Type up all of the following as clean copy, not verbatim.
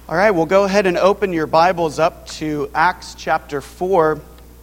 All right, we'll go ahead and open your Bibles up to Acts chapter 4,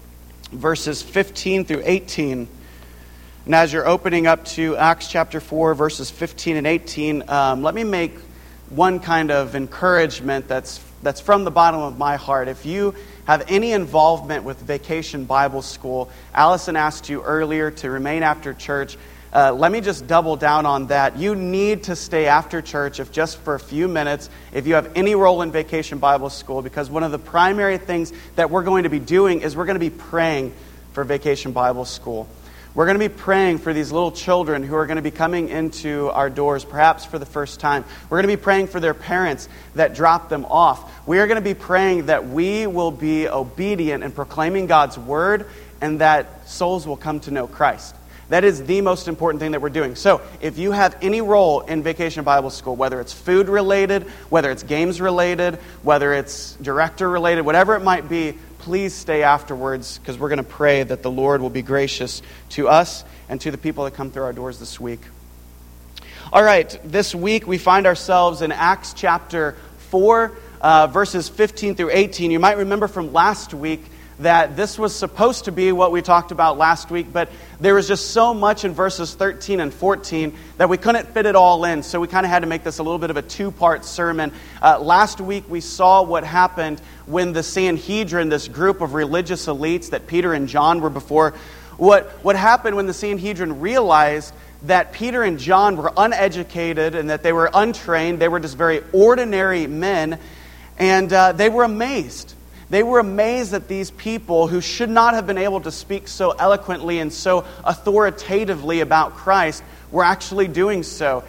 verses 15 through 18. And as you're opening up to Acts chapter 4, verses 15 and 18, let me make one kind of encouragement that's from the bottom of my heart. If you have any involvement with Vacation Bible School, Allison asked you earlier to remain after church. Let me just double down on that. You need to stay after church, if just for a few minutes, if you have any role in Vacation Bible School, because one of the primary things that we're going to be doing is we're going to be praying for Vacation Bible School. We're going to be praying for these little children who are going to be coming into our doors, perhaps for the first time. We're going to be praying for their parents that drop them off. We are going to be praying that we will be obedient in proclaiming God's word and that souls will come to know Christ. That is the most important thing that we're doing. So if you have any role in Vacation Bible School, whether it's food related, whether it's games related, whether it's director related, whatever it might be, please stay afterwards, because we're going to pray that the Lord will be gracious to us and to the people that come through our doors this week. All right, this week we find ourselves in Acts chapter 4, verses 15 through 18. You might remember from last week that this was supposed to be what we talked about last week, but there was just so much in verses 13 and 14 that we couldn't fit it all in, so we kind of had to make this a little bit of a two-part sermon. Last week we saw what happened when the Sanhedrin, this group of religious elites that Peter and John were before, what happened when the Sanhedrin realized that Peter and John were uneducated and that they were untrained. They were just very ordinary men, and they were amazed. They were amazed that these people who should not have been able to speak so eloquently and so authoritatively about Christ were actually doing so.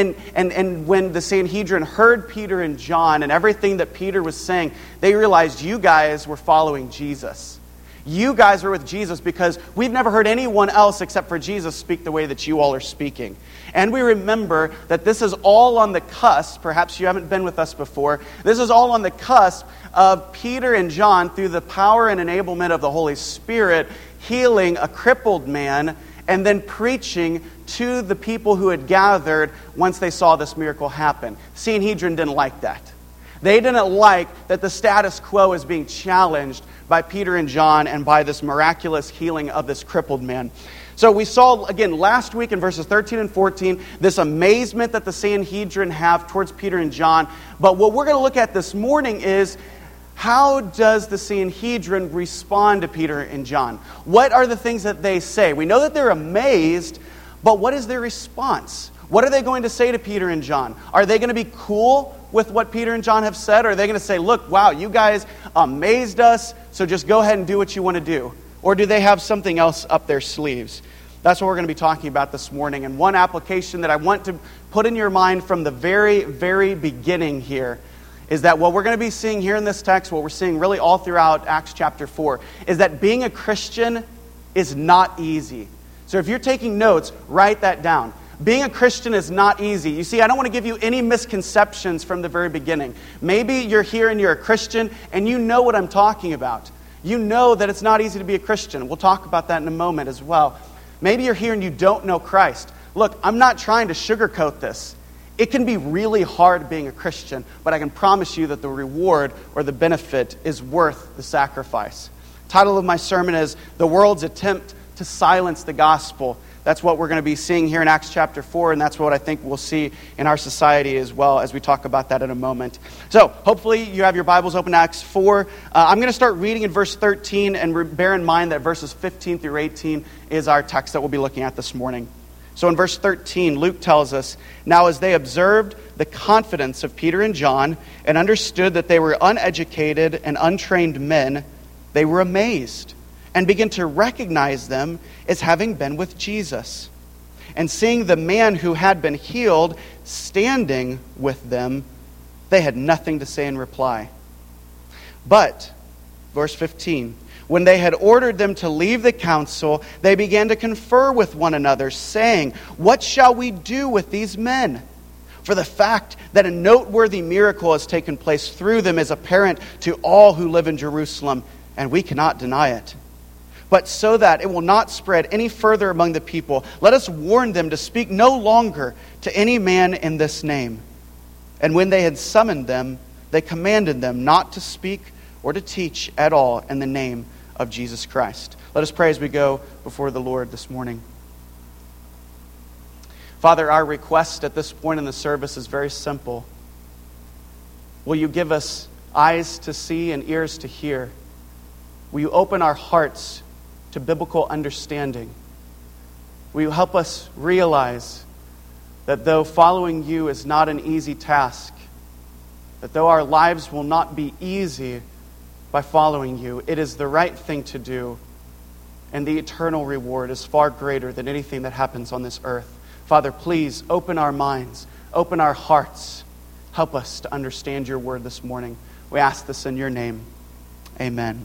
And when the Sanhedrin heard Peter and John and everything that Peter was saying, they realized you guys were following Jesus. You guys were with Jesus because we've never heard anyone else except for Jesus speak the way that you all are speaking. And we remember that this is all on the cusp, perhaps you haven't been with us before, this is all on the cusp of Peter and John, through the power and enablement of the Holy Spirit, healing a crippled man and then preaching to the people who had gathered once they saw this miracle happen. Sanhedrin didn't like that. They didn't like that the status quo is being challenged by Peter and John and by this miraculous healing of this crippled man. So we saw, again, last week in verses 13 and 14, this amazement that the Sanhedrin have towards Peter and John. But what we're going to look at this morning is, how does the Sanhedrin respond to Peter and John? What are the things that they say? We know that they're amazed, but what is their response? What are they going to say to Peter and John? Are they going to be cool with what Peter and John have said? Or are they going to say, look, wow, you guys amazed us, so just go ahead and do what you want to do? Or do they have something else up their sleeves? That's what we're going to be talking about this morning. And one application that I want to put in your mind from the very, very beginning here is that what we're going to be seeing here in this text, what we're seeing really all throughout Acts chapter 4, is that being a Christian is not easy. So if you're taking notes, write that down. Being a Christian is not easy. You see, I don't want to give you any misconceptions from the very beginning. Maybe you're here and you're a Christian and you know what I'm talking about. You know that it's not easy to be a Christian. We'll talk about that in a moment as well. Maybe you're here and you don't know Christ. Look, I'm not trying to sugarcoat this. It can be really hard being a Christian, but I can promise you that the reward or the benefit is worth the sacrifice. The title of my sermon is The World's Attempt to Silence the Gospel. That's what we're going to be seeing here in Acts chapter 4, and that's what I think we'll see in our society as well as we talk about that in a moment. So, hopefully you have your Bibles open to Acts 4. I'm going to start reading in verse 13, and bear in mind that verses 15 through 18 is our text that we'll be looking at this morning. So in verse 13, Luke tells us, "Now as they observed the confidence of Peter and John and understood that they were uneducated and untrained men, they were amazed and began to recognize them as having been with Jesus. And seeing the man who had been healed standing with them, they had nothing to say in reply. But," verse 15, "when they had ordered them to leave the council, they began to confer with one another, saying, 'What shall we do with these men?' For the fact that a noteworthy miracle has taken place through them is apparent to all who live in Jerusalem, and we cannot deny it. But so that it will not spread any further among the people, let us warn them to speak no longer to any man in this name.' And when they had summoned them, they commanded them not to speak or to teach at all in the name of Jesus Christ. Let us pray as we go before the Lord this morning. Father, our request at this point in the service is very simple. Will you give us eyes to see and ears to hear? Will you open our hearts to biblical understanding? Will you help us realize that though following you is not an easy task, that though our lives will not be easy by following you, it is the right thing to do, and the eternal reward is far greater than anything that happens on this earth. Father, please open our minds, open our hearts. Help us to understand your word this morning. We ask this in your name. Amen.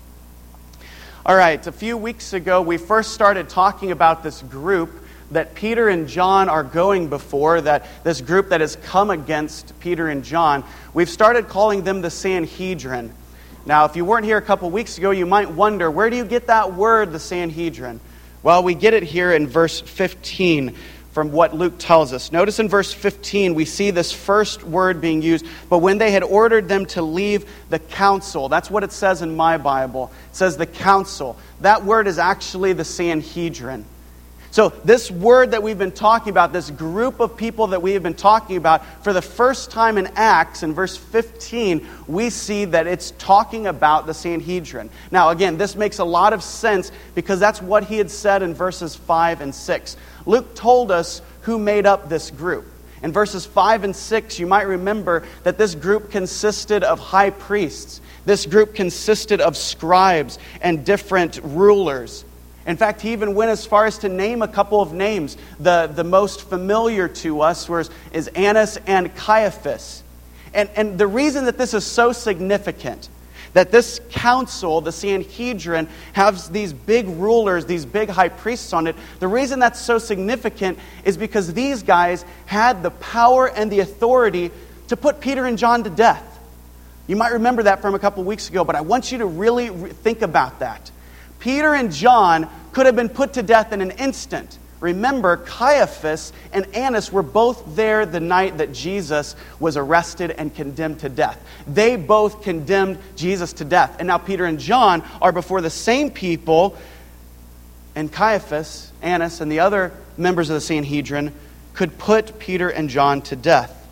All right, a few weeks ago, we first started talking about this group that Peter and John are going before, that this group that has come against Peter and John. We've started calling them the Sanhedrin. Now, if you weren't here a couple weeks ago, you might wonder, where do you get that word, the Sanhedrin? Well, we get it here in verse 15 from what Luke tells us. Notice in verse 15, we see this first word being used, but when they had ordered them to leave the council, that's what it says in my Bible. It says the council. That word is actually the Sanhedrin. So this word that we've been talking about, this group of people that we have been talking about, for the first time in Acts, in verse 15, we see that it's talking about the Sanhedrin. Now again, this makes a lot of sense because that's what he had said in verses 5 and 6. Luke told us who made up this group. In verses 5 and 6, you might remember that this group consisted of high priests. This group consisted of scribes and different rulers. In fact, he even went as far as to name a couple of names. The most familiar to us is Annas and Caiaphas. And the reason that this is so significant, that this council, the Sanhedrin, has these big rulers, these big high priests on it, the reason that's so significant is because these guys had the power and the authority to put Peter and John to death. You might remember that from a couple weeks ago, but I want you to really think about that. Peter and John could have been put to death in an instant. Remember, Caiaphas and Annas were both there the night that Jesus was arrested and condemned to death. They both condemned Jesus to death. And now Peter and John are before the same people, and Caiaphas, Annas, and the other members of the Sanhedrin could put Peter and John to death.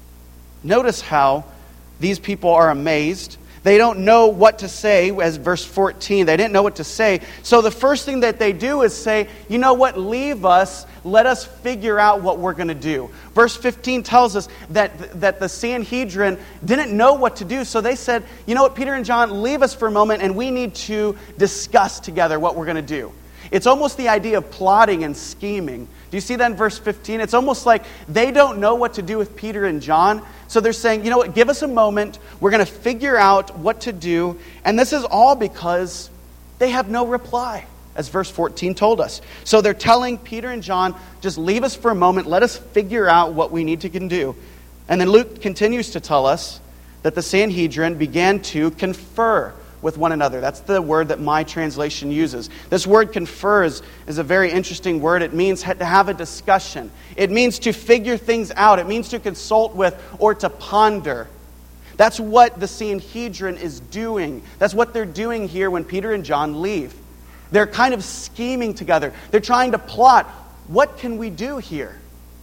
Notice how these people are amazed. They don't know what to say, as verse 14. They didn't know what to say. So the first thing that they do is say, you know what, leave us. Let us figure out what we're going to do. Verse 15 tells us that the Sanhedrin didn't know what to do. So they said, you know what, Peter and John, leave us for a moment and we need to discuss together what we're going to do. It's almost the idea of plotting and scheming. Do you see that in verse 15? It's almost like they don't know what to do with Peter and John. So they're saying, you know what, give us a moment. We're going to figure out what to do. And this is all because they have no reply, as verse 14 told us. So they're telling Peter and John, just leave us for a moment. Let us figure out what we need to do. And then Luke continues to tell us that the Sanhedrin began to confer with one another. That's the word that my translation uses. This word confer is a very interesting word. It means to have a discussion. It means to figure things out. It means to consult with or to ponder. That's what the Sanhedrin is doing. That's what they're doing here when Peter and John leave. They're kind of scheming together. They're trying to plot, what can we do here?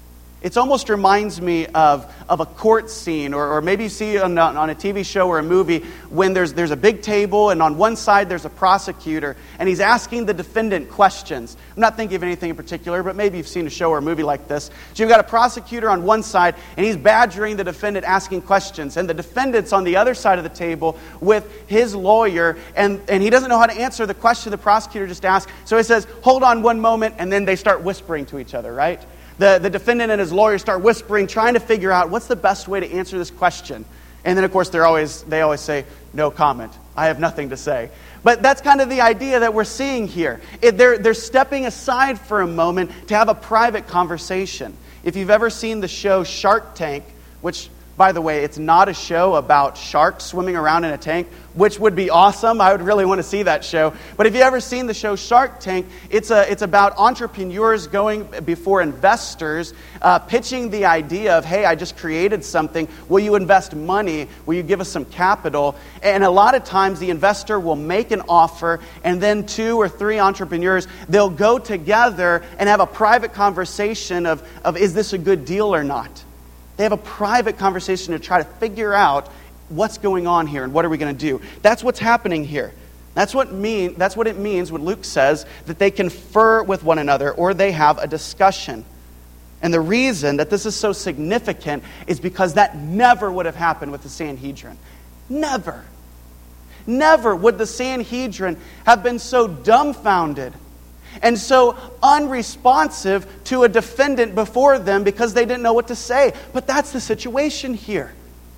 It almost reminds me of a court scene, or maybe you see on a TV show or a movie when there's a big table and on one side there's a prosecutor and he's asking the defendant questions. I'm not thinking of anything in particular, but maybe you've seen a show or a movie like this. So you've got a prosecutor on one side and he's badgering the defendant, asking questions, and the defendant's on the other side of the table with his lawyer, and he doesn't know how to answer the question the prosecutor just asked. So he says, hold on one moment, and then they start whispering to each other, right? The defendant and his lawyer start whispering, trying to figure out what's the best way to answer this question. And then, of course, they always say, no comment. I have nothing to say. But that's kind of the idea that we're seeing here. They're stepping aside for a moment to have a private conversation. If you've ever seen the show Shark Tank, which, By the way, it's not a show about sharks swimming around in a tank, which would be awesome. I would really want to see that show. But if you've ever seen the show Shark Tank, it's about entrepreneurs going before investors, pitching the idea of, hey, I just created something. Will you invest money? Will you give us some capital? And a lot of times the investor will make an offer, and then 2 or 3 entrepreneurs, they'll go together and have a private conversation of is this a good deal or not? They have a private conversation to try to figure out what's going on here and what are we going to do. That's what's happening here. That's what it means when Luke says that they confer with one another or they have a discussion. And the reason that this is so significant is because that never would have happened with the Sanhedrin. Never. Never would the Sanhedrin have been so dumbfounded and so unresponsive to a defendant before them because they didn't know what to say. But that's the situation here.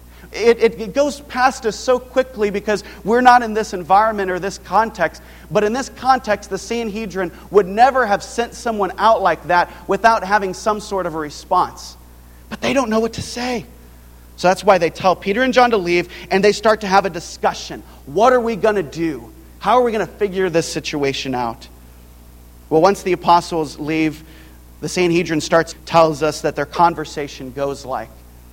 It goes past us so quickly because we're not in this environment or this context. But in this context, the Sanhedrin would never have sent someone out like that without having some sort of a response. But they don't know what to say. So that's why they tell Peter and John to leave, and they start to have a discussion. What are we going to do? How are we going to figure this situation out? Well, once the apostles leave, the Sanhedrin tells us that their conversation goes like.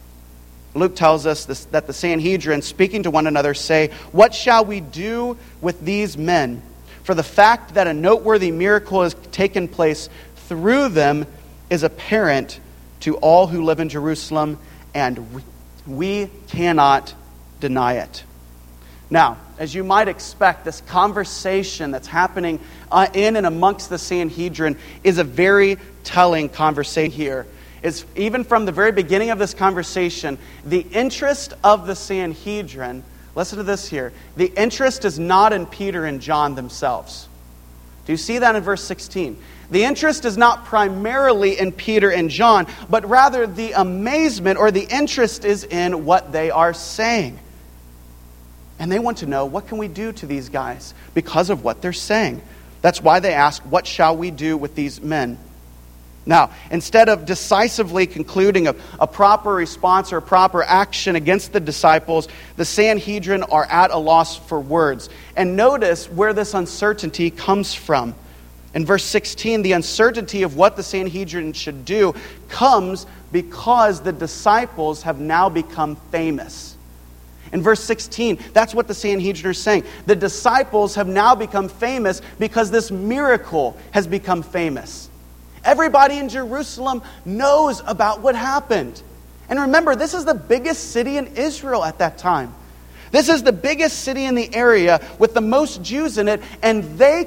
Luke tells us that the Sanhedrin, speaking to one another, say, "What shall we do with these men? For the fact that a noteworthy miracle has taken place through them is apparent to all who live in Jerusalem, and we cannot deny it." Now, as you might expect, this conversation that's happening in and amongst the Sanhedrin is a very telling conversation here. It's even from the very beginning of this conversation, the interest of the Sanhedrin, listen to this here, the interest is not in Peter and John themselves. Do you see that in verse 16? The interest is not primarily in Peter and John, but rather the amazement or the interest is in what they are saying. And they want to know, what can we do to these guys because of what they're saying? That's why they ask, what shall we do with these men? Now, instead of decisively concluding a proper response or a proper action against the disciples, the Sanhedrin are at a loss for words. And notice where this uncertainty comes from. In verse 16, the uncertainty of what the Sanhedrin should do comes because the disciples have now become famous. In verse 16, that's what the Sanhedrin are saying. The disciples have now become famous because this miracle has become famous. Everybody in Jerusalem knows about what happened. And remember, this is the biggest city in Israel at that time. This is the biggest city in the area with the most Jews in it, and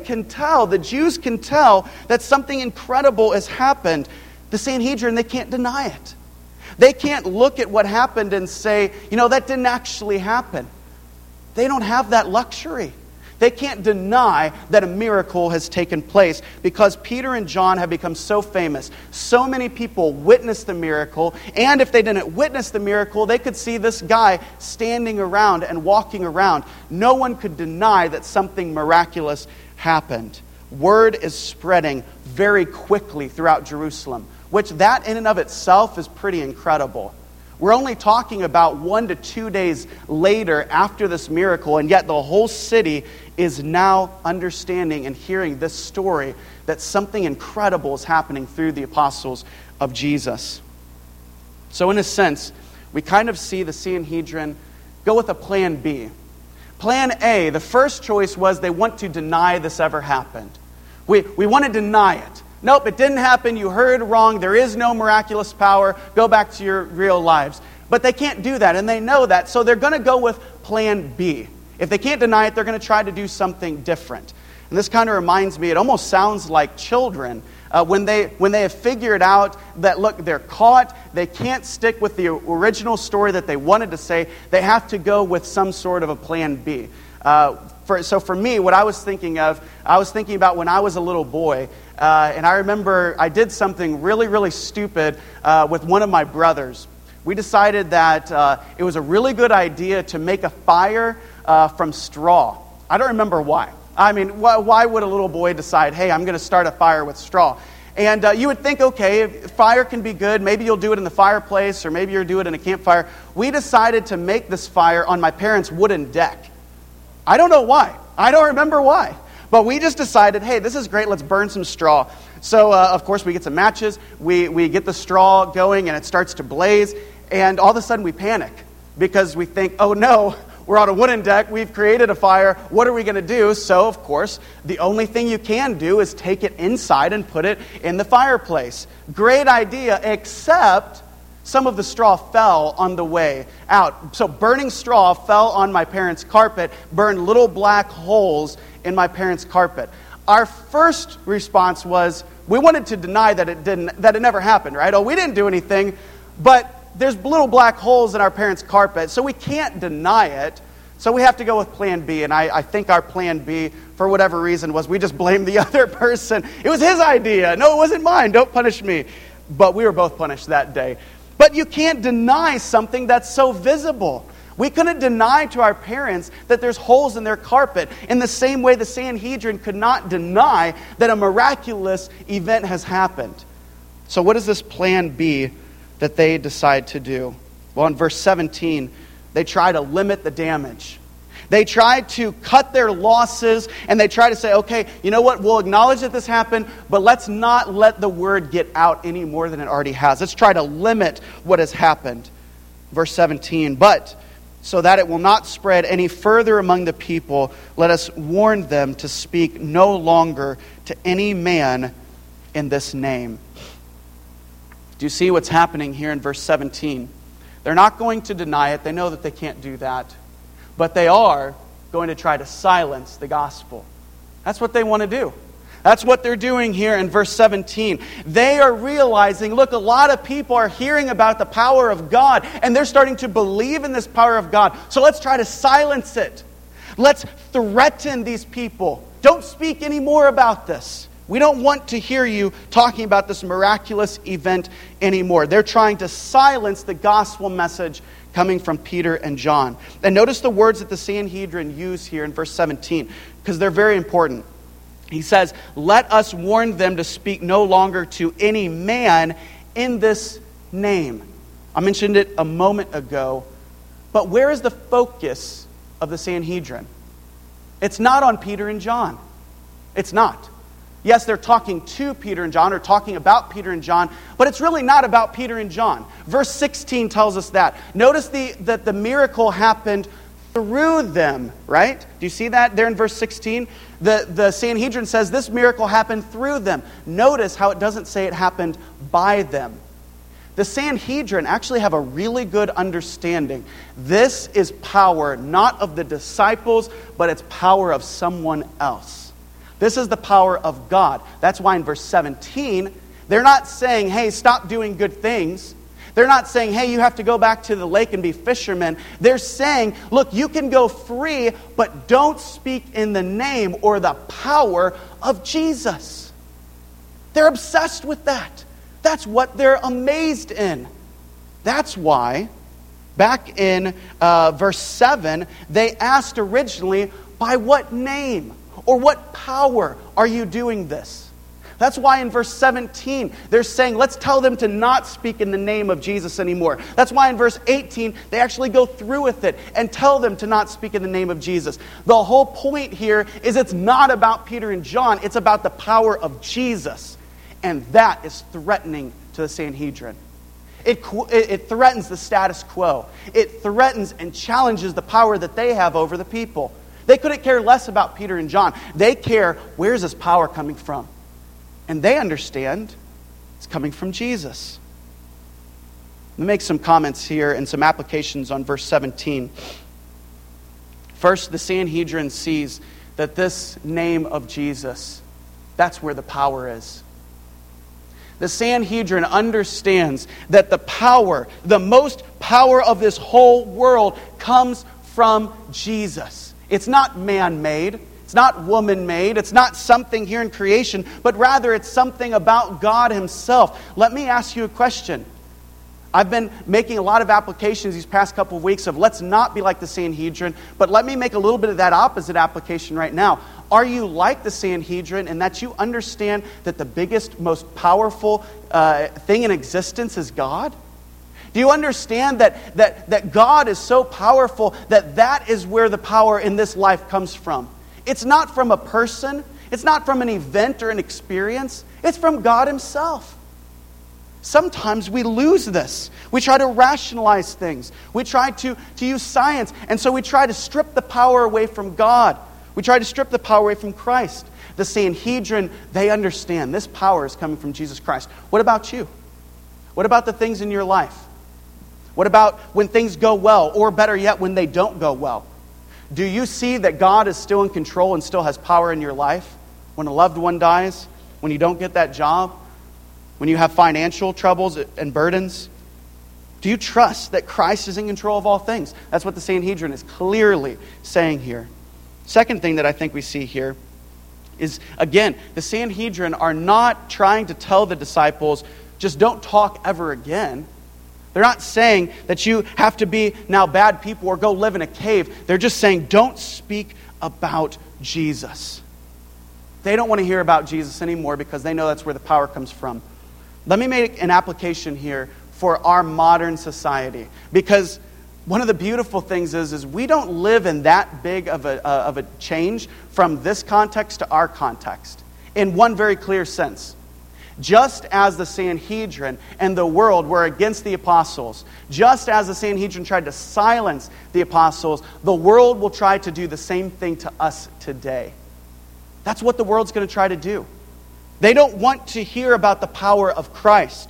the Jews can tell that something incredible has happened. The Sanhedrin, they can't deny it. They can't look at what happened and say, that didn't actually happen. They don't have that luxury. They can't deny that a miracle has taken place because Peter and John have become so famous. So many people witnessed the miracle, and if they didn't witness the miracle, they could see this guy standing around and walking around. No one could deny that something miraculous happened. Word is spreading very quickly throughout Jerusalem, which that in and of itself is pretty incredible. We're only talking about 1 to 2 days later after this miracle, and yet the whole city is now understanding and hearing this story that something incredible is happening through the apostles of Jesus. So in a sense, we kind of see the Sanhedrin go with a plan B. Plan A, the first choice was they want to deny this ever happened. We want to deny it. Nope, it didn't happen. You heard wrong. There is no miraculous power. Go back to your real lives. But they can't do that, and they know that. So they're going to go with plan B. If they can't deny it, they're going to try to do something different. And this kind of reminds me, it almost sounds like children. When they have figured out that, look, they're caught, they can't stick with the original story that they wanted to say, they have to go with some sort of a plan B. So for me, what I was thinking about when I was a little boy, and I remember I did something really, really stupid with one of my brothers. We decided that it was a really good idea to make a fire from straw. I don't remember why. I mean, why would a little boy decide, hey, I'm going to start a fire with straw? And you would think, okay, fire can be good. Maybe you'll do it in the fireplace, or maybe you'll do it in a campfire. We decided to make this fire on my parents' wooden deck. I don't know why. I don't remember why. But we just decided, hey, this is great. Let's burn some straw. So, of course, we get some matches. We get the straw going, and it starts to blaze. And all of a sudden, we panic because we think, oh, no, we're on a wooden deck. We've created a fire. What are we going to do? So, of course, the only thing you can do is take it inside and put it in the fireplace. Great idea, except some of the straw fell on the way out. So burning straw fell on my parents' carpet, burned little black holes in my parents' carpet. Our first response was, we wanted to deny that it never happened, right? Oh, we didn't do anything, but there's little black holes in our parents' carpet, so we can't deny it. So we have to go with plan B, and I think our plan B, for whatever reason, was we just blamed the other person. It was his idea. No, it wasn't mine. Don't punish me. But we were both punished that day. But you can't deny something that's so visible. We couldn't deny to our parents that there's holes in their carpet in the same way the Sanhedrin could not deny that a miraculous event has happened. So what is this plan B that they decide to do? Well, in verse 17, they try to limit the damage. They try to cut their losses, and they try to say, okay, you know what, we'll acknowledge that this happened, but let's not let the word get out any more than it already has. Let's try to limit what has happened. Verse 17, but so that it will not spread any further among the people, let us warn them to speak no longer to any man in this name. Do you see what's happening here in verse 17? They're not going to deny it. They know that they can't do that. But they are going to try to silence the gospel. That's what they want to do. That's what they're doing here in verse 17. They are realizing, look, a lot of people are hearing about the power of God, and they're starting to believe in this power of God. So let's try to silence it. Let's threaten these people. Don't speak any more about this. We don't want to hear you talking about this miraculous event anymore. They're trying to silence the gospel message coming from Peter and John. And notice the words that the Sanhedrin use here in verse 17, because they're very important. He says, let us warn them to speak no longer to any man in this name. I mentioned it a moment ago, but where is the focus of the Sanhedrin? It's not on Peter and John. It's not. Yes, they're talking to Peter and John, or talking about Peter and John, but it's really not about Peter and John. Verse 16 tells us that. Notice that the miracle happened through them, right? Do you see that there in verse 16? The Sanhedrin says this miracle happened through them. Notice how it doesn't say it happened by them. The Sanhedrin actually have a really good understanding. This is power not of the disciples, but it's power of someone else. This is the power of God. That's why in verse 17, they're not saying, hey, stop doing good things. They're not saying, hey, you have to go back to the lake and be fishermen. They're saying, look, you can go free, but don't speak in the name or the power of Jesus. They're obsessed with that. That's what they're amazed in. That's why, back in verse 7, they asked originally, by what name? Or what power are you doing this? That's why in verse 17, they're saying, let's tell them to not speak in the name of Jesus anymore. That's why in verse 18, they actually go through with it and tell them to not speak in the name of Jesus. The whole point here is it's not about Peter and John. It's about the power of Jesus. And that is threatening to the Sanhedrin. It threatens the status quo. It threatens and challenges the power that they have over the people. They couldn't care less about Peter and John. They care, where's this power coming from? And they understand it's coming from Jesus. Let me make some comments here and some applications on verse 17. First, the Sanhedrin sees that this name of Jesus, that's where the power is. The Sanhedrin understands that the power, the most power of this whole world comes from Jesus. It's not man-made. It's not woman-made. It's not something here in creation, but rather it's something about God Himself. Let me ask you a question. I've been making a lot of applications these past couple of weeks of let's not be like the Sanhedrin, but let me make a little bit of that opposite application right now. Are you like the Sanhedrin in that you understand that the biggest, most powerful thing in existence is God? Do you understand that God is so powerful that is where the power in this life comes from? It's not from a person. It's not from an event or an experience. It's from God Himself. Sometimes we lose this. We try to rationalize things. We try to use science. And so we try to strip the power away from God. We try to strip the power away from Christ. The Sanhedrin, they understand this power is coming from Jesus Christ. What about you? What about the things in your life? What about when things go well, or better yet, when they don't go well? Do you see that God is still in control and still has power in your life? When a loved one dies, when you don't get that job, when you have financial troubles and burdens? Do you trust that Christ is in control of all things? That's what the Sanhedrin is clearly saying here. Second thing that I think we see here is, again, the Sanhedrin are not trying to tell the disciples, just don't talk ever again. They're not saying that you have to be now bad people or go live in a cave. They're just saying, don't speak about Jesus. They don't want to hear about Jesus anymore because they know that's where the power comes from. Let me make an application here for our modern society. Because one of the beautiful things is we don't live in that big of a change from this context to our context. In one very clear sense. Just as the Sanhedrin and the world were against the apostles, just as the Sanhedrin tried to silence the apostles, the world will try to do the same thing to us today. That's what the world's going to try to do. They don't want to hear about the power of Christ.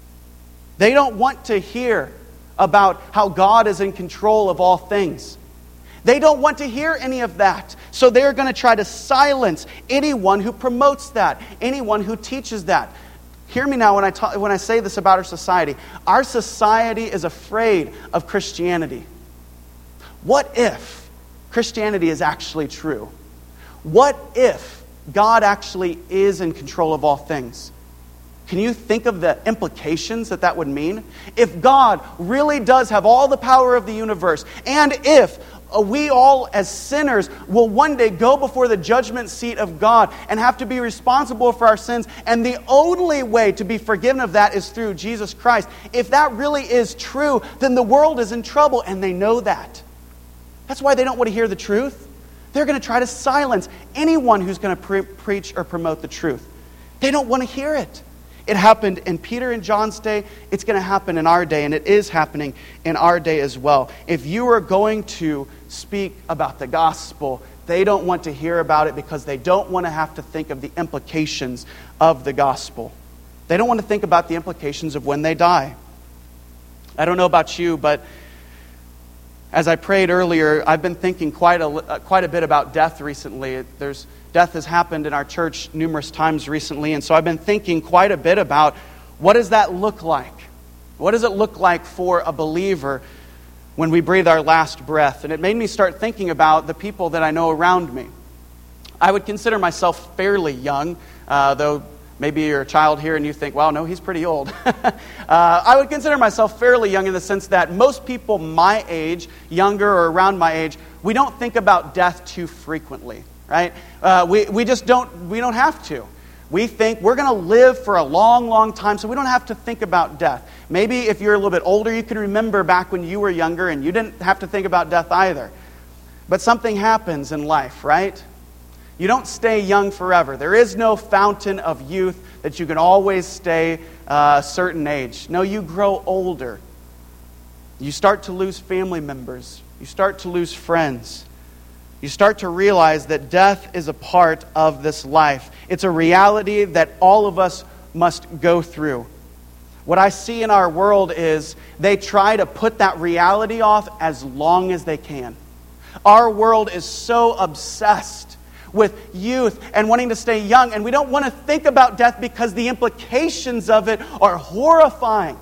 They don't want to hear about how God is in control of all things. They don't want to hear any of that. So they're going to try to silence anyone who promotes that, anyone who teaches that. Hear me now when I say this about our society. Our society is afraid of Christianity. What if Christianity is actually true? What if God actually is in control of all things? Can you think of the implications that would mean? If God really does have all the power of the universe, and if we all as sinners will one day go before the judgment seat of God and have to be responsible for our sins, and the only way to be forgiven of that is through Jesus Christ. If that really is true, then the world is in trouble, and they know that. That's why they don't want to hear the truth. They're going to try to silence anyone who's going to preach or promote the truth. They don't want to hear it. It happened in Peter and John's day. It's going to happen in our day, and it is happening in our day as well. If you are going to speak about the gospel, they don't want to hear about it because they don't want to have to think of the implications of the gospel. They don't want to think about the implications of when they die. I don't know about you, but as I prayed earlier, I've been thinking quite a bit about death recently. Death has happened in our church numerous times recently, and so I've been thinking quite a bit about what does that look like? What does it look like for a believer when we breathe our last breath? And it made me start thinking about the people that I know around me. I would consider myself fairly young, though maybe you're a child here and you think, well, no, he's pretty old. I would consider myself fairly young in the sense that most people my age, younger or around my age, we don't think about death too frequently. Right? We don't have to. We think we're going to live for a long, long time, so we don't have to think about death. Maybe if you're a little bit older, you can remember back when you were younger and you didn't have to think about death either. But something happens in life, right? You don't stay young forever. There is no fountain of youth that you can always stay a certain age. No, you grow older. You start to lose family members. You start to lose friends. You start to realize that death is a part of this life. It's a reality that all of us must go through. What I see in our world is they try to put that reality off as long as they can. Our world is so obsessed with youth and wanting to stay young, and we don't want to think about death because the implications of it are horrifying.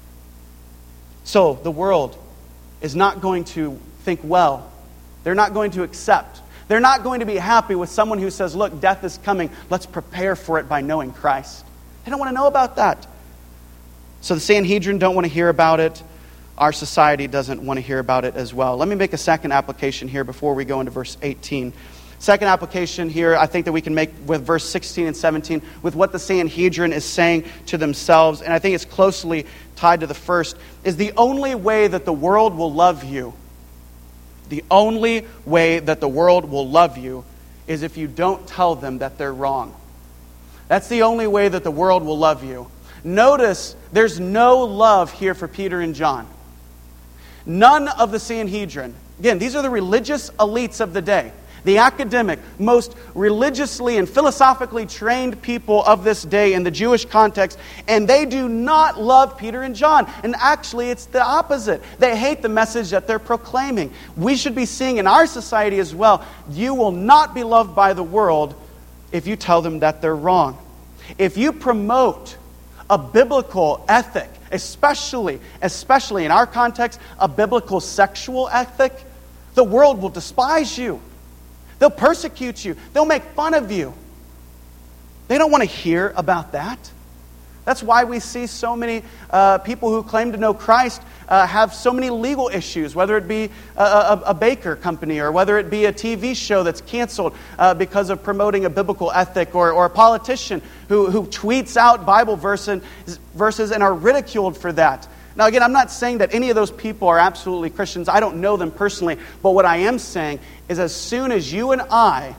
So the world is not going to think well. They're not going to accept. They're not going to be happy with someone who says, look, death is coming. Let's prepare for it by knowing Christ. They don't want to know about that. So the Sanhedrin don't want to hear about it. Our society doesn't want to hear about it as well. Let me make a second application here before we go into verse 18. Second application here, I think that we can make with verse 16 and 17, with what the Sanhedrin is saying to themselves, and I think it's closely tied to the first, is the only way that the world will love you, the only way that the world will love you is if you don't tell them that they're wrong. That's the only way that the world will love you. Notice there's no love here for Peter and John. None of the Sanhedrin. Again, these are the religious elites of the day. The academic, most religiously and philosophically trained people of this day in the Jewish context, and they do not love Peter and John. And actually, it's the opposite. They hate the message that they're proclaiming. We should be seeing in our society as well, you will not be loved by the world if you tell them that they're wrong. If you promote a biblical ethic, especially in our context, a biblical sexual ethic, the world will despise you. They'll persecute you. They'll make fun of you. They don't want to hear about that. That's why we see so many people who claim to know Christ have so many legal issues, whether it be a baker company or whether it be a TV show that's canceled because of promoting a biblical ethic, or a politician who tweets out Bible verses and are ridiculed for that. Now, again, I'm not saying that any of those people are absolutely Christians. I don't know them personally. But what I am saying is as soon as you and I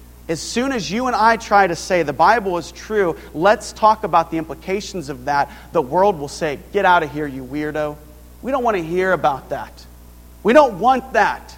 try to say the Bible is true, let's talk about the implications of that, the world will say, get out of here, you weirdo. We don't want to hear about that. We don't want that.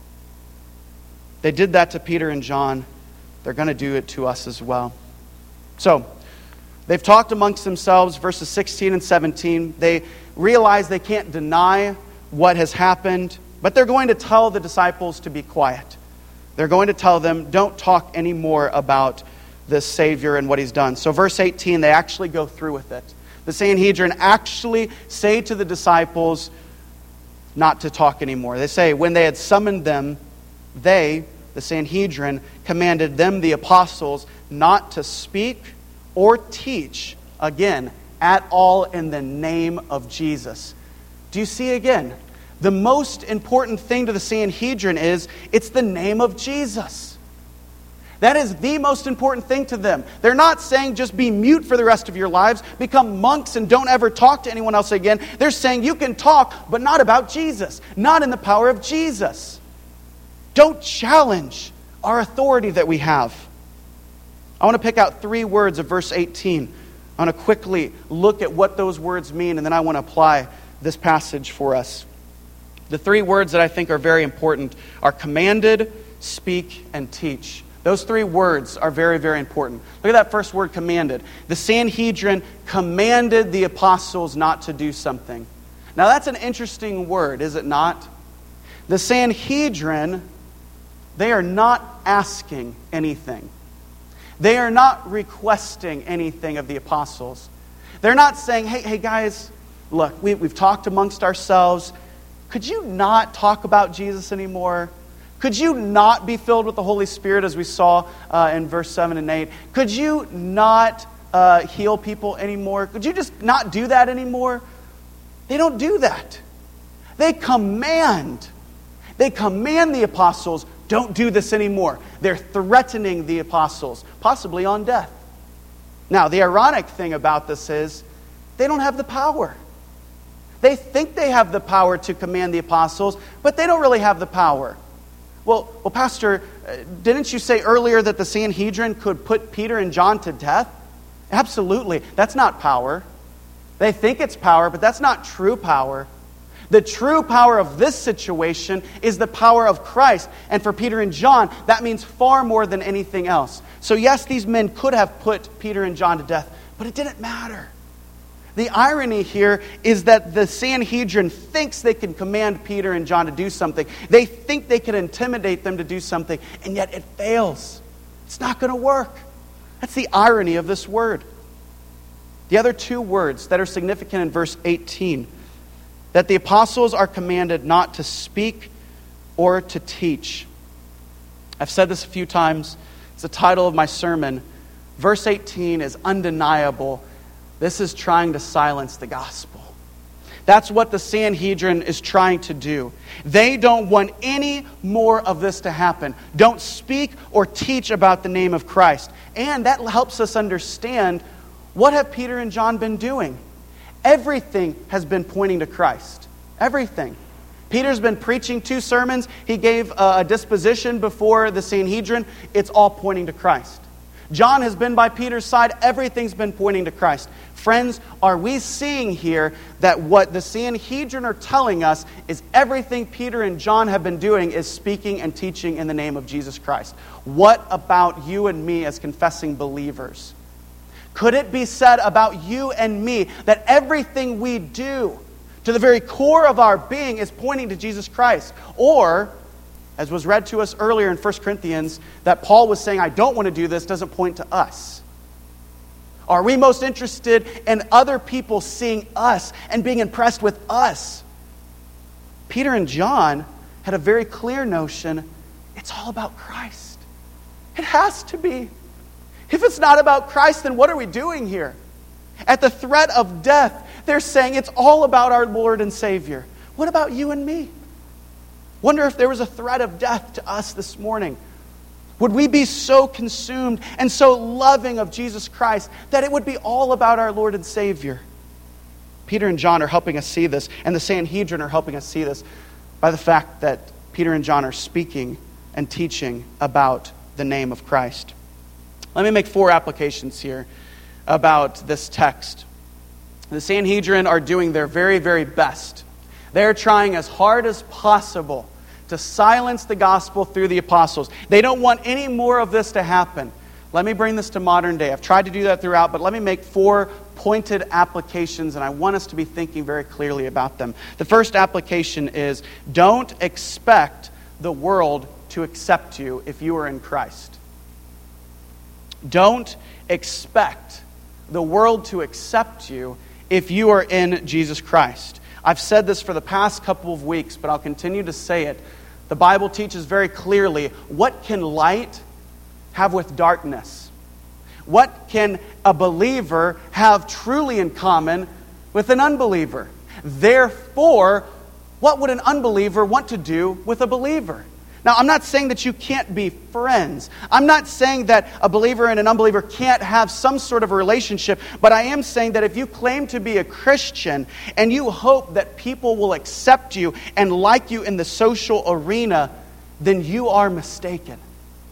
They did that to Peter and John. They're going to do it to us as well. So, they've talked amongst themselves, verses 16 and 17. They realize they can't deny what has happened, but they're going to tell the disciples to be quiet. They're going to tell them, don't talk anymore about this Savior and what He's done. So verse 18, they actually go through with it. The Sanhedrin actually say to the disciples not to talk anymore. They say, when they had summoned them, they, the Sanhedrin, commanded them, the apostles, not to speak or teach, again, at all in the name of Jesus. Do you see again? The most important thing to the Sanhedrin is, it's the name of Jesus. That is the most important thing to them. They're not saying just be mute for the rest of your lives, become monks and don't ever talk to anyone else again. They're saying you can talk, but not about Jesus, not in the power of Jesus. Don't challenge our authority that we have. I want to pick out 3 words of verse 18. I want to quickly look at what those words mean, and then I want to apply this passage for us. The 3 words that I think are very important are commanded, speak, and teach. Those 3 words are very, very important. Look at that first word, commanded. The Sanhedrin commanded the apostles not to do something. Now that's an interesting word, is it not? The Sanhedrin, they are not asking anything. They are not requesting anything of the apostles. They're not saying, hey guys, look, we've talked amongst ourselves. Could you not talk about Jesus anymore? Could you not be filled with the Holy Spirit as we saw in verse 7 and 8? Could you not heal people anymore? Could you just not do that anymore? They don't do that. They command the apostles, don't do this anymore. They're threatening the apostles, possibly on death. Now, the ironic thing about this is they don't have the power. They think they have the power to command the apostles, but they don't really have the power. Well, Pastor, didn't you say earlier that the Sanhedrin could put Peter and John to death? Absolutely. That's not power. They think it's power, but that's not true power. The true power of this situation is the power of Christ. And for Peter and John, that means far more than anything else. So yes, these men could have put Peter and John to death, but it didn't matter. The irony here is that the Sanhedrin thinks they can command Peter and John to do something. They think they can intimidate them to do something, and yet it fails. It's not going to work. That's the irony of this word. The other 2 words that are significant in verse 18, that the apostles are commanded not to speak or to teach. I've said this a few times. It's the title of my sermon. Verse 18 is undeniable. This is trying to silence the gospel. That's what the Sanhedrin is trying to do. They don't want any more of this to happen. Don't speak or teach about the name of Christ. And that helps us understand, what have Peter and John been doing? Everything has been pointing to Christ. Everything. Peter's been preaching 2 sermons. He gave a disposition before the Sanhedrin. It's all pointing to Christ. John has been by Peter's side. Everything's been pointing to Christ. Friends, are we seeing here that what the Sanhedrin are telling us is everything Peter and John have been doing is speaking and teaching in the name of Jesus Christ? What about you and me as confessing believers? Could it be said about you and me that everything we do, to the very core of our being, is pointing to Jesus Christ? Or, as was read to us earlier in 1 Corinthians, that Paul was saying, I don't want to do this, doesn't point to us. Are we most interested in other people seeing us and being impressed with us? Peter and John had a very clear notion, it's all about Christ. It has to be. If it's not about Christ, then what are we doing here? At the threat of death, they're saying it's all about our Lord and Savior. What about you and me? Wonder if there was a threat of death to us this morning. Would we be so consumed and so loving of Jesus Christ that it would be all about our Lord and Savior? Peter and John are helping us see this, and the Sanhedrin are helping us see this by the fact that Peter and John are speaking and teaching about the name of Christ. Let me make 4 applications here about this text. The Sanhedrin are doing their very, very best. They're trying as hard as possible to silence the gospel through the apostles. They don't want any more of this to happen. Let me bring this to modern day. I've tried to do that throughout, but let me make 4 pointed applications, and I want us to be thinking very clearly about them. The first application is, don't expect the world to accept you if you are in Christ. Don't expect the world to accept you if you are in Jesus Christ. I've said this for the past couple of weeks, but I'll continue to say it. The Bible teaches very clearly, what can light have with darkness? What can a believer have truly in common with an unbeliever? Therefore, what would an unbeliever want to do with a believer? Now, I'm not saying that you can't be friends. I'm not saying that a believer and an unbeliever can't have some sort of a relationship, but I am saying that if you claim to be a Christian and you hope that people will accept you and like you in the social arena, then you are mistaken.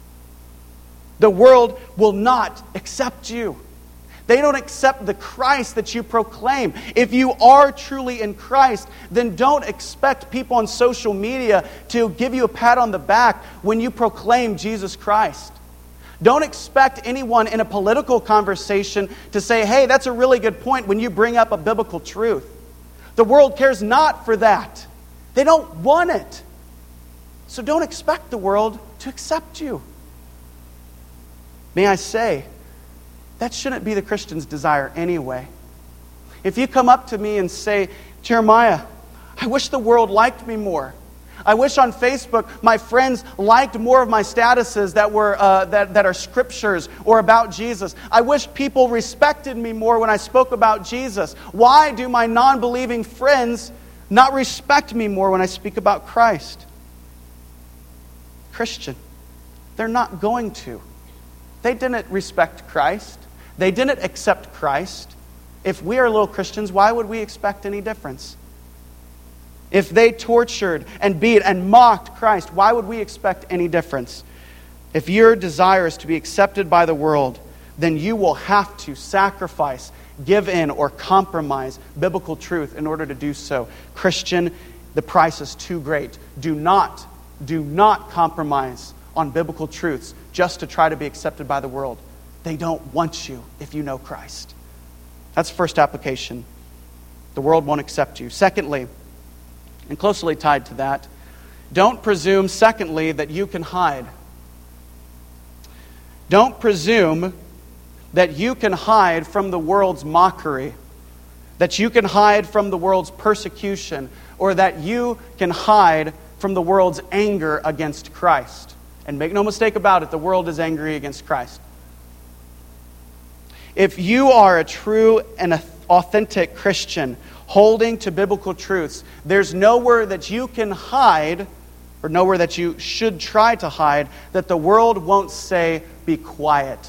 The world will not accept you. They don't accept the Christ that you proclaim. If you are truly in Christ, then don't expect people on social media to give you a pat on the back when you proclaim Jesus Christ. Don't expect anyone in a political conversation to say, hey, that's a really good point when you bring up a biblical truth. The world cares not for that. They don't want it. So don't expect the world to accept you. May I say, that shouldn't be the Christian's desire anyway. If you come up to me and say, Jeremiah, I wish the world liked me more. I wish on Facebook my friends liked more of my statuses that were that are scriptures or about Jesus. I wish people respected me more when I spoke about Jesus. Why do my non-believing friends not respect me more when I speak about Christ? Christian, they're not going to. They didn't respect Christ. They didn't accept Christ. If we are little Christians, why would we expect any difference? If they tortured and beat and mocked Christ, why would we expect any difference? If your desire is to be accepted by the world, then you will have to sacrifice, give in, or compromise biblical truth in order to do so. Christian, the price is too great. Do not compromise on biblical truths just to try to be accepted by the world. They don't want you if you know Christ. That's the first application. The world won't accept you. Secondly, and closely tied to that, don't presume, secondly, that you can hide. Don't presume that you can hide from the world's mockery, that you can hide from the world's persecution, or that you can hide from the world's anger against Christ. And make no mistake about it, the world is angry against Christ. If you are a true and authentic Christian holding to biblical truths, there's nowhere that you can hide, or nowhere that you should try to hide, that the world won't say, be quiet.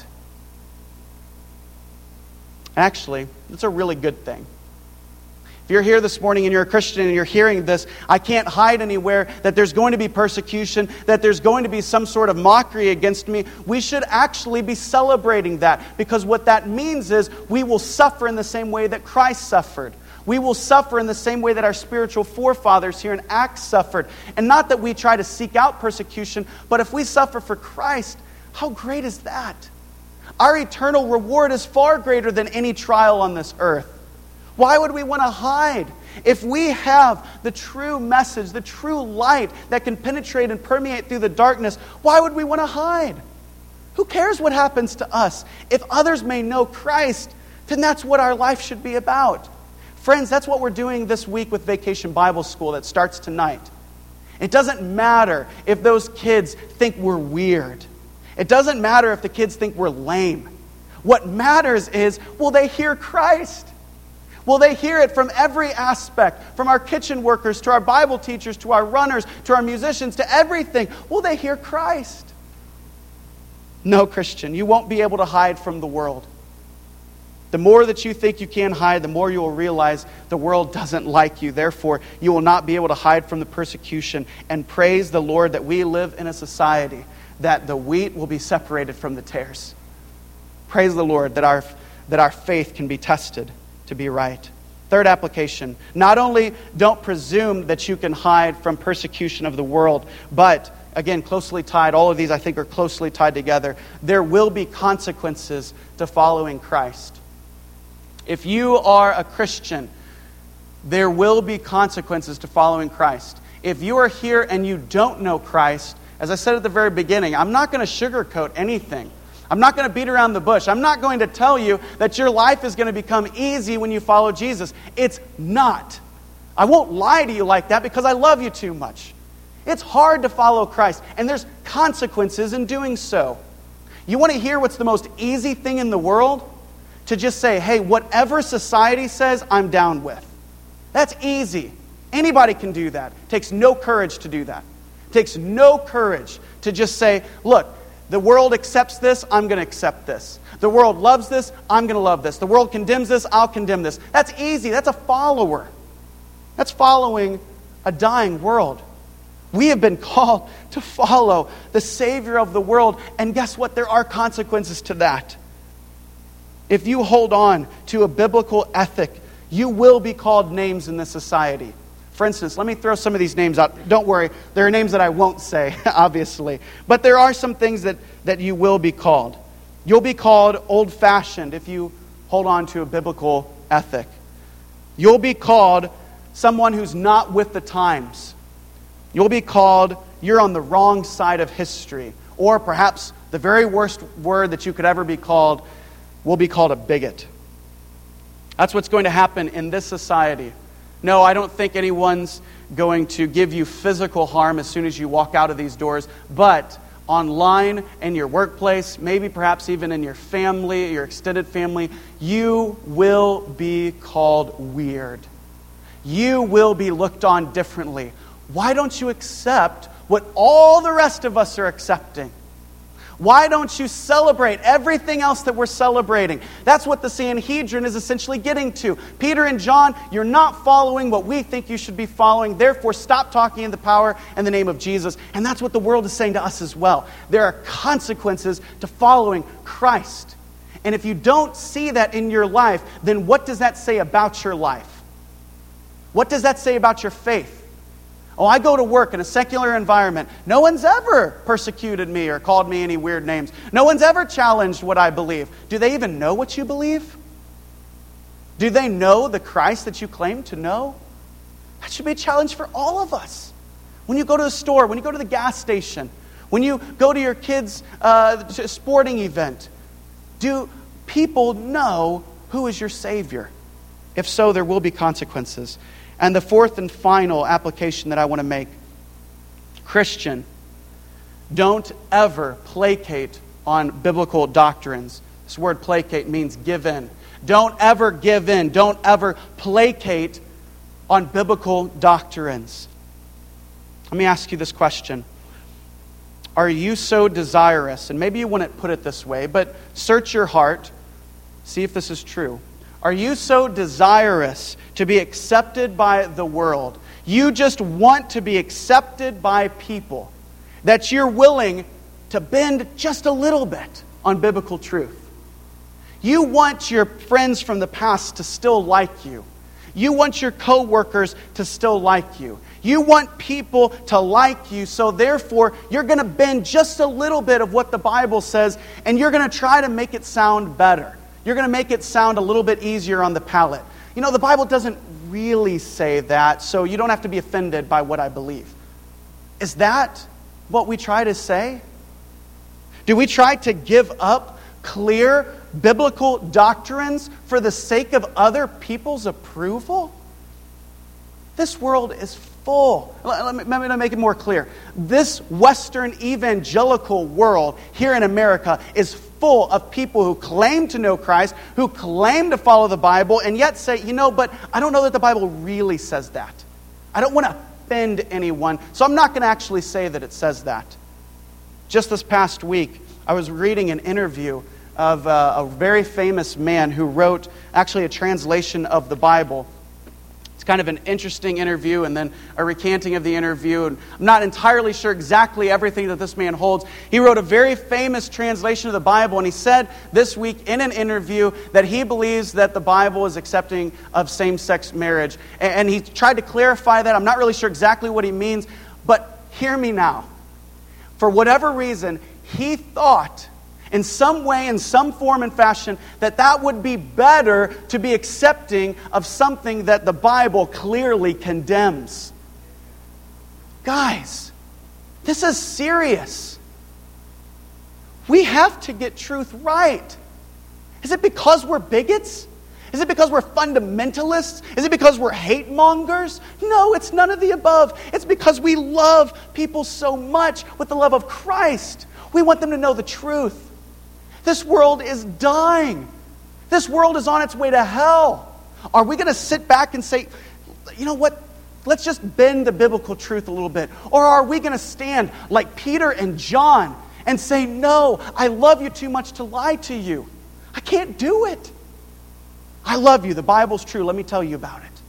Actually, it's a really good thing. If you're here this morning and you're a Christian and you're hearing this, I can't hide anywhere that there's going to be persecution, that there's going to be some sort of mockery against me. We should actually be celebrating that, because what that means is we will suffer in the same way that Christ suffered. We will suffer in the same way that our spiritual forefathers here in Acts suffered. And not that we try to seek out persecution, but if we suffer for Christ, how great is that? Our eternal reward is far greater than any trial on this earth. Why would we want to hide? If we have the true message, the true light that can penetrate and permeate through the darkness, why would we want to hide? Who cares what happens to us? If others may know Christ, then that's what our life should be about. Friends, that's what we're doing this week with Vacation Bible School that starts tonight. It doesn't matter if those kids think we're weird. It doesn't matter if the kids think we're lame. What matters is, will they hear Christ? Will they hear it from every aspect, from our kitchen workers to our Bible teachers to our runners to our musicians to everything? Will they hear Christ? No, Christian, you won't be able to hide from the world. The more that you think you can hide, the more you will realize the world doesn't like you. Therefore, you will not be able to hide from the persecution. And praise the Lord that we live in a society that the wheat will be separated from the tares. Praise the Lord that our faith can be tested to be right. Third application, not only don't presume that you can hide from persecution of the world, but again, closely tied, all of these I think are closely tied together. There will be consequences to following Christ. If you are a Christian, there will be consequences to following Christ. If you are here and you don't know Christ, as I said at the very beginning, I'm not going to sugarcoat anything. I'm not going to beat around the bush. I'm not going to tell you that your life is going to become easy when you follow Jesus. It's not. I won't lie to you like that because I love you too much. It's hard to follow Christ, and there's consequences in doing so. You want to hear what's the most easy thing in the world? To just say, hey, whatever society says, I'm down with. That's easy. Anybody can do that. It takes no courage to do that. It takes no courage to just say, look, the world accepts this, I'm going to accept this. The world loves this, I'm going to love this. The world condemns this, I'll condemn this. That's easy. That's a follower. That's following a dying world. We have been called to follow the Savior of the world. And guess what? There are consequences to that. If you hold on to a biblical ethic, you will be called names in this society. For instance, let me throw some of these names out. Don't worry, there are names that I won't say, obviously. But there are some things that you will be called. You'll be called old-fashioned if you hold on to a biblical ethic. You'll be called someone who's not with the times. You'll be called you're on the wrong side of history. Or perhaps the very worst word that you could ever be called will be called a bigot. That's what's going to happen in this society. No, I don't think anyone's going to give you physical harm as soon as you walk out of these doors, but online, in your workplace, maybe perhaps even in your family, your extended family, you will be called weird. You will be looked on differently. Why don't you accept what all the rest of us are accepting? Why don't you celebrate everything else that we're celebrating? That's what the Sanhedrin is essentially getting to. Peter and John, you're not following what we think you should be following. Therefore, stop talking in the power and the name of Jesus. And that's what the world is saying to us as well. There are consequences to following Christ. And if you don't see that in your life, then what does that say about your life? What does that say about your faith? Oh, I go to work in a secular environment. No one's ever persecuted me or called me any weird names. No one's ever challenged what I believe. Do they even know what you believe? Do they know the Christ that you claim to know? That should be a challenge for all of us. When you go to the store, when you go to the gas station, when you go to your kids' sporting event, do people know who is your Savior? If so, there will be consequences. And the fourth and final application that I want to make, Christian, don't ever placate on biblical doctrines, This word placate means give in. Don't ever give in. Don't ever placate on biblical doctrines. Let me ask you this question. Are you so desirous, and maybe you wouldn't put it this way, but search your heart, see if this is true. Are you so desirous to be accepted by the world? You just want to be accepted by people, that you're willing to bend just a little bit on biblical truth. You want your friends from the past to still like you. You want your coworkers to still like you. You want people to like you, so therefore you're going to bend just a little bit of what the Bible says, and you're going to try to make it sound better. You're going to make it sound a little bit easier on the palate. You know, the Bible doesn't really say that, so you don't have to be offended by what I believe. Is that what we try to say? Do we try to give up clear biblical doctrines for the sake of other people's approval? This world is full. Let me make it more clear. This Western evangelical world here in America is full of people who claim to know Christ, who claim to follow the Bible, and yet say, but I don't know that the Bible really says that. I don't want to offend anyone, so I'm not going to actually say that it says that. Just this past week, I was reading an interview of a very famous man who wrote actually a translation of the Bible. It's kind of an interesting interview and then a recanting of the interview. And I'm not entirely sure exactly everything that this man holds. He wrote a very famous translation of the Bible, and he said this week in an interview that he believes that the Bible is accepting of same-sex marriage. And he tried to clarify that. I'm not really sure exactly what he means, but hear me now. For whatever reason, he thought in some way, in some form and fashion, that would be better to be accepting of something that the Bible clearly condemns. Guys, this is serious. We have to get truth right. Is it because we're bigots? Is it because we're fundamentalists? Is it because we're hate mongers? No, it's none of the above. It's because we love people so much with the love of Christ. We want them to know the truth. This world is dying. This world is on its way to hell. Are we going to sit back and say, you know what? Let's just bend the biblical truth a little bit. Or are we going to stand like Peter and John and say, no, I love you too much to lie to you. I can't do it. I love you. The Bible's true. Let me tell you about it.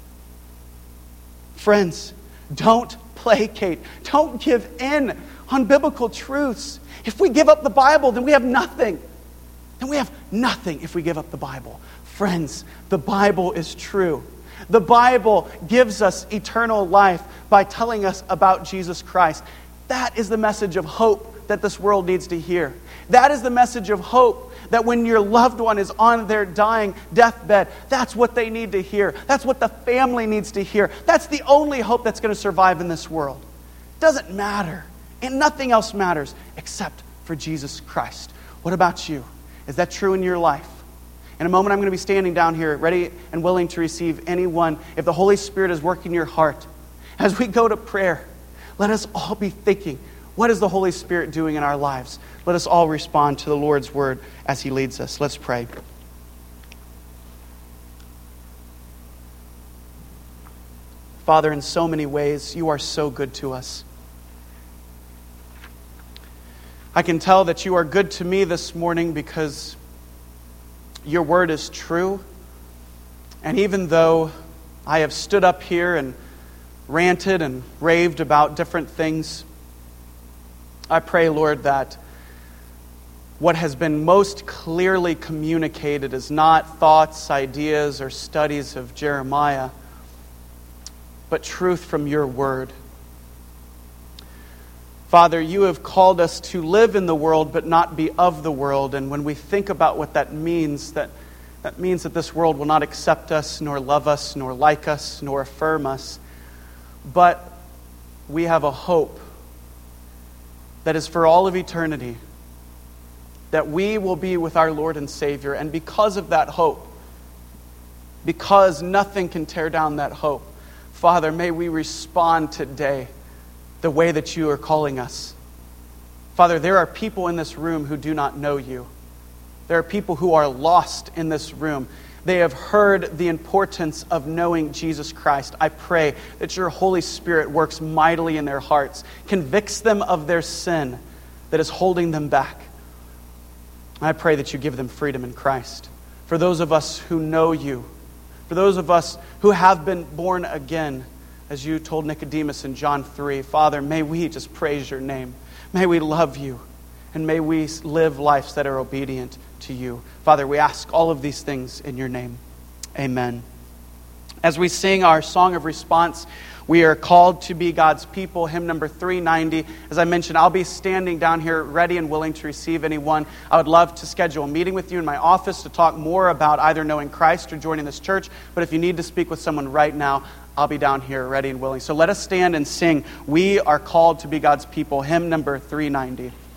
Friends, don't placate. Don't give in on biblical truths. If we give up the Bible, then we have nothing. Then we have nothing if we give up the Bible. Friends, the Bible is true. The Bible gives us eternal life by telling us about Jesus Christ. That is the message of hope that this world needs to hear. That is the message of hope that when your loved one is on their dying deathbed, that's what they need to hear. That's what the family needs to hear. That's the only hope that's going to survive in this world. It doesn't matter. And nothing else matters except for Jesus Christ. What about you? Is that true in your life? In a moment, I'm going to be standing down here, ready and willing to receive anyone. If the Holy Spirit is working your heart, as we go to prayer, let us all be thinking, what is the Holy Spirit doing in our lives? Let us all respond to the Lord's word as He leads us. Let's pray. Father, in so many ways, you are so good to us. I can tell that you are good to me this morning because your word is true. And even though I have stood up here and ranted and raved about different things, I pray, Lord, that what has been most clearly communicated is not thoughts, ideas, or studies of Jeremiah, but truth from your word. Father, you have called us to live in the world but not be of the world. And when we think about what that means, that means that this world will not accept us, nor love us, nor like us, nor affirm us. But we have a hope that is for all of eternity, that we will be with our Lord and Savior. And because of that hope, because nothing can tear down that hope, Father, may we respond today the way that you are calling us. Father, there are people in this room who do not know you. There are people who are lost in this room. They have heard the importance of knowing Jesus Christ. I pray that your Holy Spirit works mightily in their hearts, convicts them of their sin that is holding them back. I pray that you give them freedom in Christ. For those of us who know you, for those of us who have been born again, as you told Nicodemus in John 3, Father, may we just praise your name. May we love you, and may we live lives that are obedient to you. Father, we ask all of these things in your name. Amen. As we sing our song of response, we are called to be God's people, hymn number 390. As I mentioned, I'll be standing down here ready and willing to receive anyone. I would love to schedule a meeting with you in my office to talk more about either knowing Christ or joining this church. But if you need to speak with someone right now, I'll be down here ready and willing. So let us stand and sing, We Are Called to Be God's People, hymn number 390.